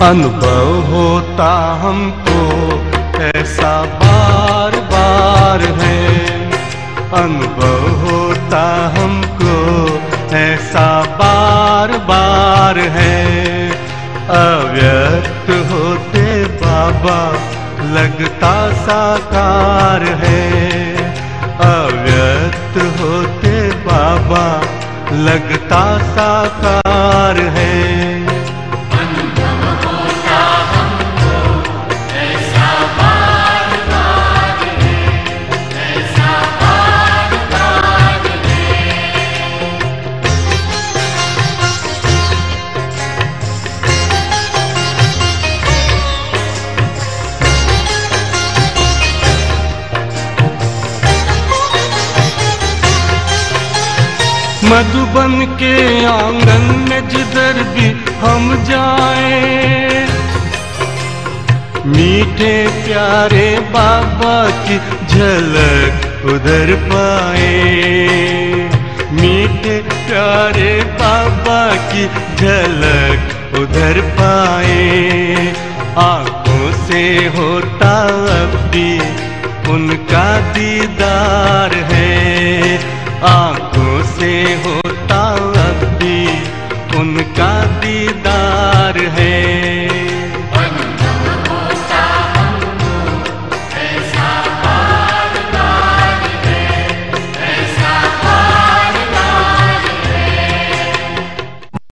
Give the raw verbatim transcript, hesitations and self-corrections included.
अनुभव होता हमको ऐसा बार बार है, अनुभव होता हमको ऐसा बार बार है। अव्यक्त होते बाबा लगता साकार है, अव्यक्त होते बाबा लगता साकार है। मधुबन के आंगन में जिधर भी हम जाएं, मीठे प्यारे बाबा की झलक उधर पाए, मीठे प्यारे बाबा की झलक उधर पाए। आंखों से होता अब भी उनका दीदार है, आंखों से हो